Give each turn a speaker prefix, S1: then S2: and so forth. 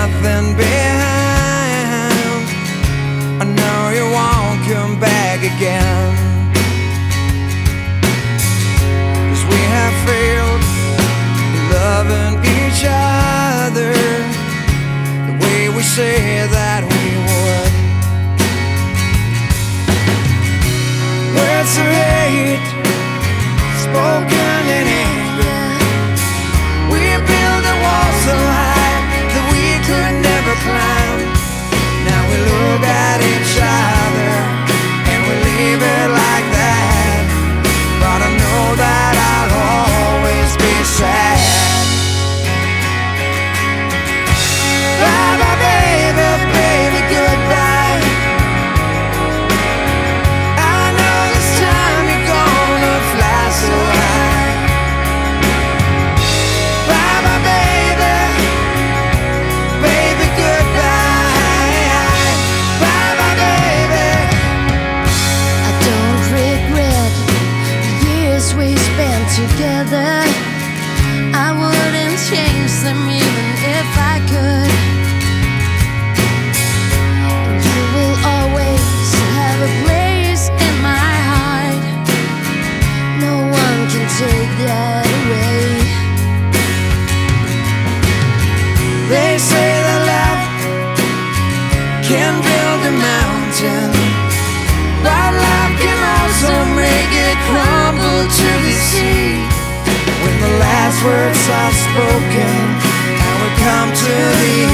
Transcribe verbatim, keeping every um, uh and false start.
S1: nothing behind. I know you won't come back again, 'cause we have failed loving each other the way we say that we would. Words of hate spoken in anger. We built a wall so high that we could never climb. Now we look at each other and we leave it like that. But I know that I'll always be sad. Bye bye baby, baby, goodbye. I know this time you're gonna fly so high. Bye bye baby, baby, goodbye. Bye bye baby.
S2: I don't regret the years we spent together. I wouldn't change them even if I could. You will always have a place in my heart. No one can take that away.
S1: They say that love can build a mountain, but love can also make it crumble to the sea. When the last words are spoken and we come to the